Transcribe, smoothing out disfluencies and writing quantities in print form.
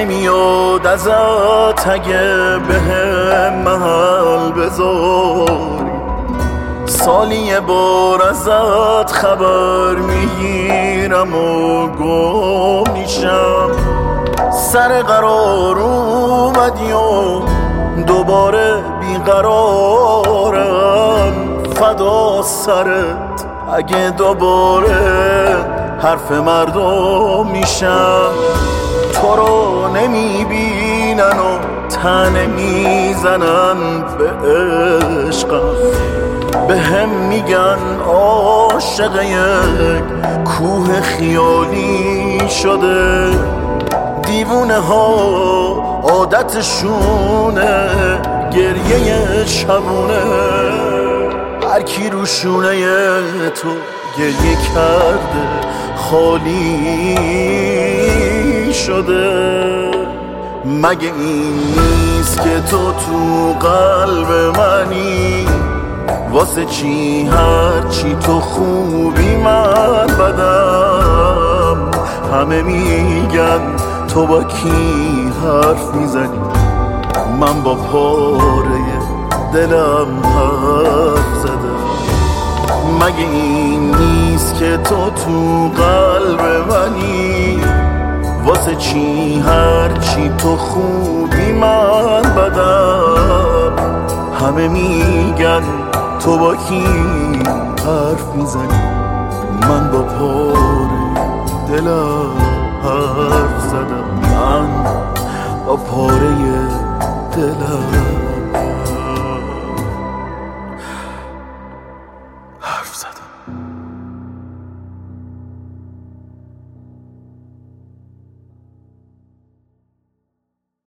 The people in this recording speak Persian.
نمیاد ازت اگه بهم محل بذاری، سالی یه بار ازت خبر میگیرم و گم میشم. سر قرار اومدی و دوباره بیقرارم، فدا سرت اگه دوباره حرف مردم میشم. تو رو نمیبینن و تنه میزنن به عشقم، به هم میگن عاشق یک کوه خیالی شده. دیوونه ها عادتشونه گریه شبونه، هر کی رو شونه تو گریه کرده خالی شده. مگه این نیست که تو قلب منی؟ واسه چی هر چی تو خوبی من بدم؟ همه میگن تو با کی حرف میزنی، من با پاره دلم حرف زدم. مگه این نیست که تو قلب منی؟ واسه چی هر چی تو خوبی من بدم؟ همه میگن تو با کی حرف میزنی، من با پاره دلم حرف زدم. من با پاره دلم